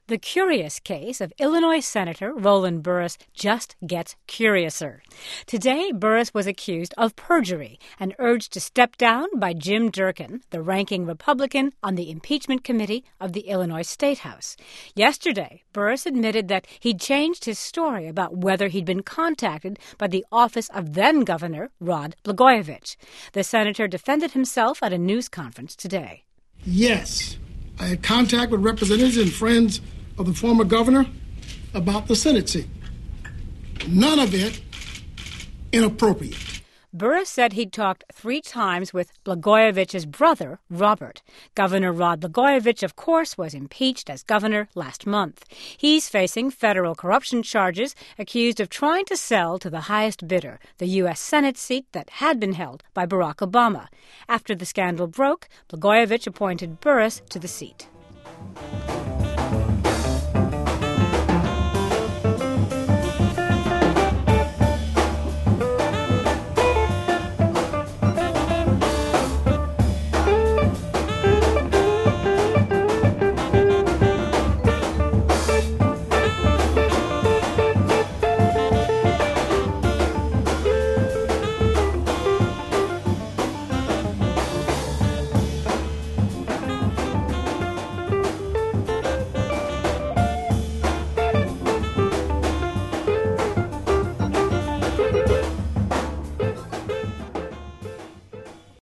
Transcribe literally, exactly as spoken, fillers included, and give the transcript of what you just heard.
The curious case of Illinois Senator Roland Burris just gets curiouser. Today, Burris was accused of perjury and urged to step down by Jim Durkin, the ranking Republican on the impeachment committee of the Illinois State House. Yesterday, Burris admitted that he'd changed his story about whether he'd been contacted by the office of then-Governor Rod Blagojevich. The senator defended himself at a news conference today. Yes, I had contact with representatives and friends of the former governor about the Senate seat. None of it inappropriate. Burris said he'd talked three times with Blagojevich's brother, Robert. Governor Rod Blagojevich, of course, was impeached as governor last month. He's facing federal corruption charges, accused of trying to sell to the highest bidder the U S Senate seat that had been held by Barack Obama. After the scandal broke, Blagojevich appointed Burris to the seat.